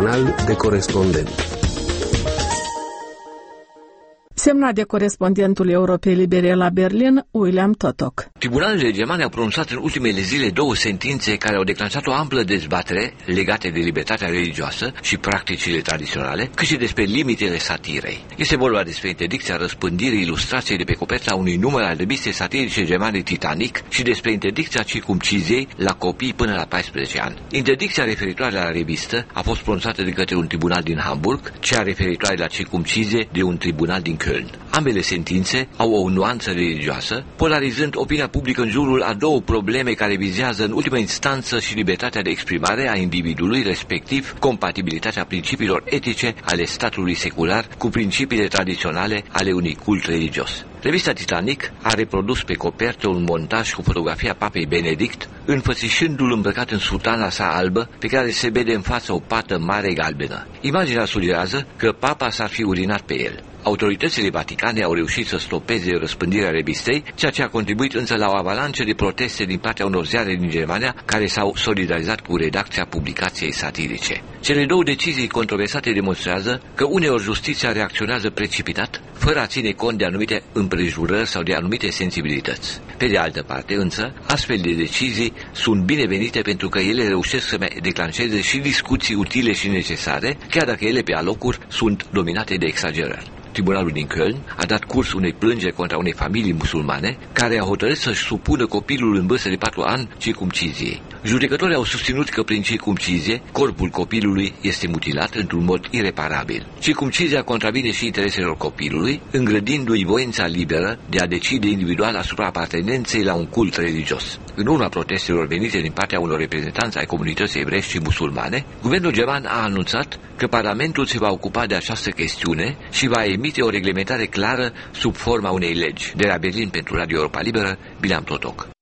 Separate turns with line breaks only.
Jurnal de corespondent.
Semnat de corespondentul Europei Libere la Berlin, William Totok.
Tribunalele germane au pronunțat în ultimele zile 2 sentințe care au declanșat o amplă dezbatere legate de libertatea religioasă și practicile tradiționale, cât și despre limitele satirei. Este vorba despre interdicția răspândirii ilustrației de pe coperta unui număr al revistei satirice germane Titanic și despre interdicția circumciziei la copii până la 14 ani. Interdicția referitoare la revistă a fost pronunțată de către un tribunal din Hamburg, cea referitoare la circumcizie de un tribunal din Köln. Ambele sentințe au o nuanță religioasă, polarizând opinia publică în jurul a 2 probleme care vizează în ultima instanță și libertatea de exprimare a individului, respectiv compatibilitatea principiilor etice ale statului secular cu principiile tradiționale ale unui cult religios. Revista Titanic a reprodus pe copertă un montaj cu fotografia papei Benedict, înfățișându-l îmbrăcat în sutana sa albă, pe care se vede în față o pată mare galbenă. Imaginea sugerează că papa s-ar fi urinat pe el. Autoritățile vaticane au reușit să stopeze răspândirea revistei, ceea ce a contribuit însă la o avalanță de proteste din partea unor ziare din Germania care s-au solidarizat cu redacția publicației satirice. Cele 2 decizii controversate demonstrează că uneori justiția reacționează precipitat, fără a ține cont de anumite împrejurări sau de anumite sensibilități. Pe de altă parte, însă, astfel de decizii sunt binevenite pentru că ele reușesc să declanșeze și discuții utile și necesare, chiar dacă ele pe alocuri sunt dominate de exagerări. Tribunalul din Köln a dat curs unei plângeri contra unei familii musulmane care a hotărât să-și supună copilul în vârstă de 4 ani circumciziei. Judecătorii au susținut că prin circumcizie corpul copilului este mutilat într-un mod ireparabil. Circumcizia contravine și intereselor copilului, îngrădindu-i voința liberă de a decide individual asupra apartenenței la un cult religios. În urma protestelor venite din partea unor reprezentanți ai comunității evreiești și musulmane, guvernul german a anunțat că Parlamentul se va ocupa de această chestiune și va emite o reglementare clară sub forma unei legi. De la Berlin pentru Radio Europa Liberă, William Totok.